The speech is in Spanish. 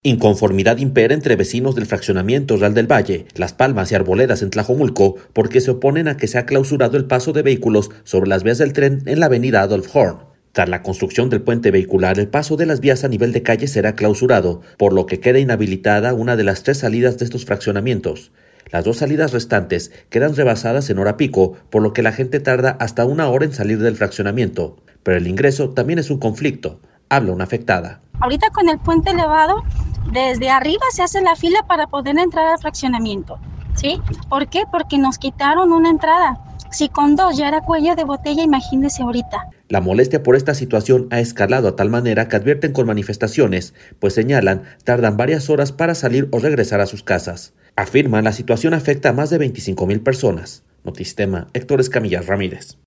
Inconformidad impera entre vecinos del fraccionamiento Real del Valle, Las Palmas y Arboledas en Tlajomulco porque se oponen a que sea clausurado el paso de vehículos sobre las vías del tren en la avenida Adolf Horn. Tras la construcción del puente vehicular, el paso de las vías a nivel de calle será clausurado, por lo que queda inhabilitada una de las 3 salidas de estos fraccionamientos. Las 2 salidas restantes quedan rebasadas en hora pico, por lo que la gente tarda hasta 1 hora en salir del fraccionamiento. Pero el ingreso también es un conflicto, habla una afectada. Ahorita con el puente elevado, desde arriba se hace la fila para poder entrar al fraccionamiento, ¿sí? ¿Por qué? Porque nos quitaron una entrada. Si con 2 ya era cuello de botella, imagínese ahorita. La molestia por esta situación ha escalado a tal manera que advierten con manifestaciones, pues señalan tardan varias horas para salir o regresar a sus casas. Afirman la situación afecta a más de 25,000 personas. Notistema, Héctor Escamilla Ramírez.